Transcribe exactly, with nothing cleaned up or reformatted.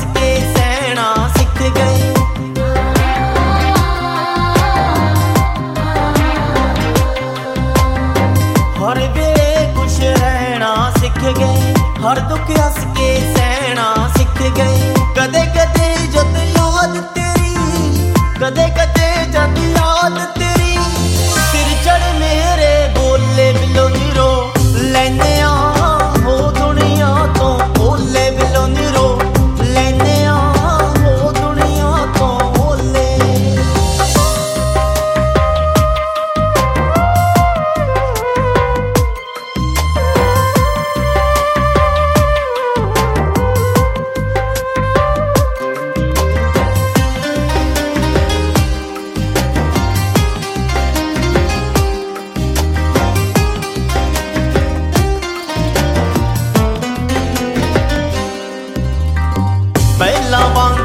के सहना सीख गए। हर वेले खुश रहना सीख गए, हर दुख हस के सहना सीख गए। कदे कदे जद याद तेरी, कदे कदे जद याद तेरी, सिर चढ़ मेरे बोले बिलो निरो लैने हो दुनिया तो, बोले बिलो निरो लैने हो दुनिया तो बोले। पहला वांग